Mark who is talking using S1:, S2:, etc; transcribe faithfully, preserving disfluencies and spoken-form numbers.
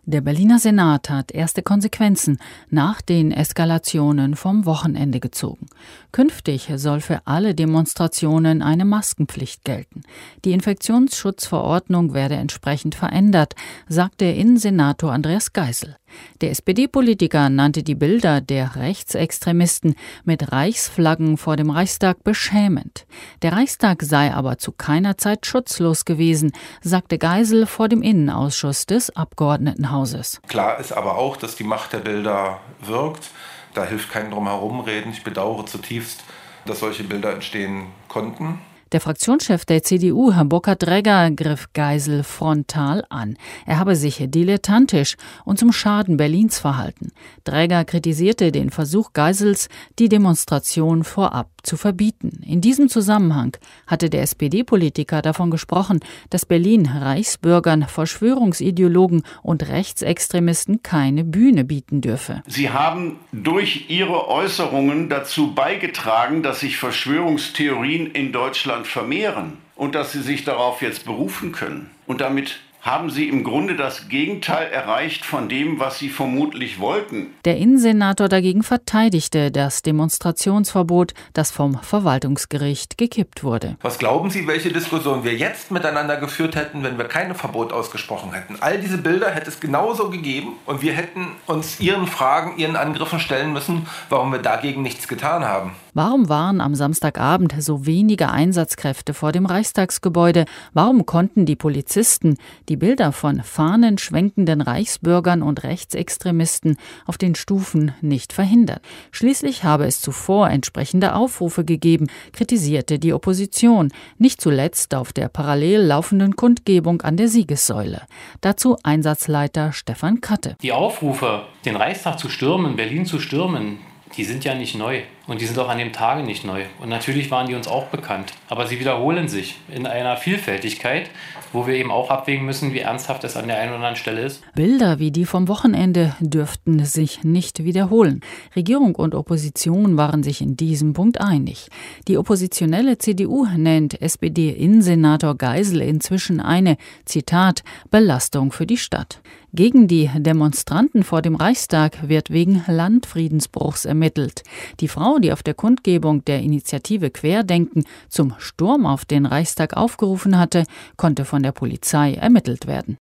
S1: Der Berliner Senat hat erste Konsequenzen nach den Eskalationen vom Wochenende gezogen. Künftig soll für alle Demonstrationen eine Maskenpflicht gelten. Die Infektionsschutzverordnung werde entsprechend verändert, sagte Innensenator Andreas Geisel. Der S P D-Politiker nannte die Bilder der Rechtsextremisten mit Reichsflaggen vor dem Reichstag beschämend. Der Reichstag sei aber zu keiner Zeit schutzlos gewesen, sagte Geisel vor dem Innenausschuss des Abgeordnetenhauses.
S2: Klar ist aber auch, dass die Macht der Bilder wirkt. Da hilft kein Drumherumreden. Ich bedauere zutiefst, dass solche Bilder entstehen konnten.
S1: Der Fraktionschef der C D U, Herr Burkhard-Dregger, griff Geisel frontal an. Er habe sich dilettantisch und zum Schaden Berlins verhalten. Dregger kritisierte den Versuch Geisels, die Demonstration vorab zu verbieten. In diesem Zusammenhang hatte der S P D-Politiker davon gesprochen, dass Berlin Reichsbürgern, Verschwörungsideologen und Rechtsextremisten keine Bühne bieten dürfe.
S3: Sie haben durch Ihre Äußerungen dazu beigetragen, dass sich Verschwörungstheorien in Deutschland vermehren und dass Sie sich darauf jetzt berufen können. Und damit haben Sie im Grunde das Gegenteil erreicht von dem, was Sie vermutlich wollten.
S1: Der Innensenator dagegen verteidigte das Demonstrationsverbot, das vom Verwaltungsgericht gekippt wurde.
S2: Was glauben Sie, welche Diskussion wir jetzt miteinander geführt hätten, wenn wir kein Verbot ausgesprochen hätten? All diese Bilder hätte es genauso gegeben und wir hätten uns Ihren Fragen, Ihren Angriffen stellen müssen, warum wir dagegen nichts getan haben.
S1: Warum waren am Samstagabend so wenige Einsatzkräfte vor dem Reichstagsgebäude? Warum konnten die Polizisten die Bilder von fahnenschwenkenden Reichsbürgern und Rechtsextremisten auf den Stufen nicht verhindern? Schließlich habe es zuvor entsprechende Aufrufe gegeben, kritisierte die Opposition, nicht zuletzt auf der parallel laufenden Kundgebung an der Siegessäule. Dazu Einsatzleiter Stefan Katte.
S4: Die Aufrufe, den Reichstag zu stürmen, Berlin zu stürmen, die sind ja nicht neu und die sind auch an dem Tage nicht neu. Und natürlich waren die uns auch bekannt. Aber sie wiederholen sich in einer Vielfältigkeit, wo wir eben auch abwägen müssen, wie ernsthaft es an der einen oder anderen Stelle ist.
S1: Bilder wie die vom Wochenende dürften sich nicht wiederholen. Regierung und Opposition waren sich in diesem Punkt einig. Die oppositionelle C D U nennt S P D-Innensenator Geisel inzwischen eine, Zitat, Belastung für die Stadt. Gegen die Demonstranten vor dem Reichstag wird wegen Landfriedensbruchs ermittelt. Die Frau, die auf der Kundgebung der Initiative Querdenken zum Sturm auf den Reichstag aufgerufen hatte, konnte von der Polizei ermittelt werden.